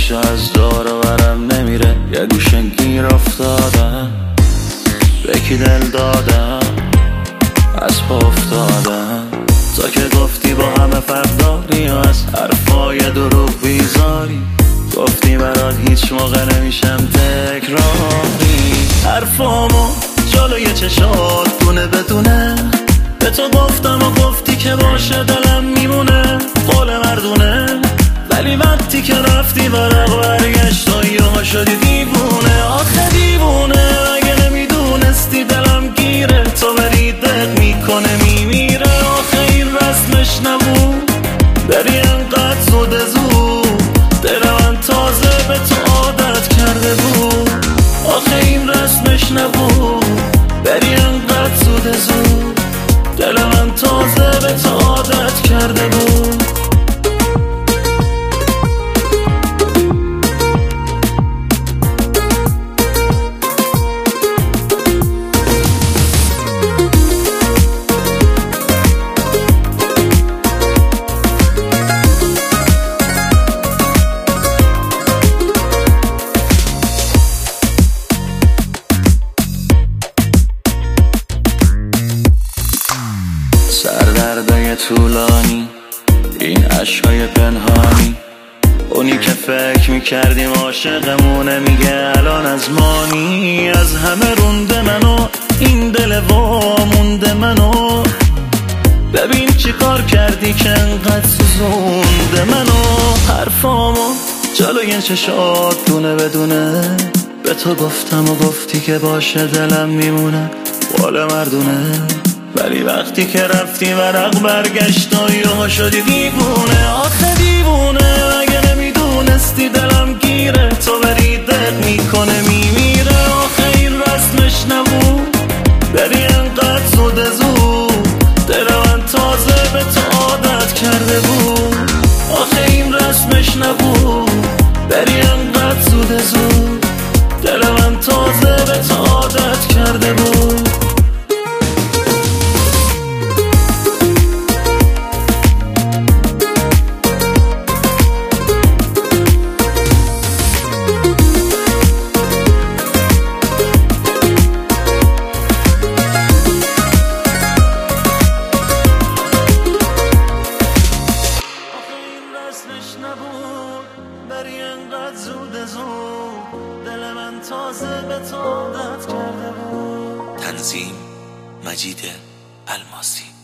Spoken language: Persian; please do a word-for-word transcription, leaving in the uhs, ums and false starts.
هیچ از دور و برم نمیره، یه گوشه گیر افتادم، به کی دل دادم، از پا افتادم. تا که گفتی با همه فرق داری و از حرفای دروغ بیزاری، گفتی برات هیچ موقع نمیشم تکراری. حرفامو جلوی چشات دونه بدونه به تو گفتم و گفتی که باشه دلم میمونه، قول مردونه. ولی وقتی که رفتی ورق برگشت و یهو شدی دیوونه. آخه دیوونه اگه نمیدونستی دلم گیره، تو بری دق میکنه میمیره. آخه این رسمش نبود بری انقدر زود زود، دل من تازه به تو عادت کرده بود. آخه این رسمش نبود بری انقدر زود زود، دل من تازه به تو عادت کرده بود. سردردای طولانی، این عشقای پنهانی، اونی که فکر میکردیم عاشقمونه میگه الان از مانی. از همه رونده منو این دل وامونده منو، ببین چی کار کردی که انقدر سوزونده منو. حرفامو جلوی چشات دونه بدونه به تو گفتم و گفتی که باشه دلم میمونه، قول مردونه. ولی وقتی که رفتی ورق برگشت و یهو شدی دیوونه. آخه دیوونه اگه نمیدونستی دلم گیره، تو بری دق میکنه میمیره. آخه این رسمش نبود بری انقدر زود زود، دل من تازه به تو عادت کرده بود. آخه این رسمش نبود بری انقدر زود زود، دل من تازه به تو عادت کرده بود. بری انقدر زود زود، دل من تازه به تو عادت کرده بود. تنظیم مجید الماسی.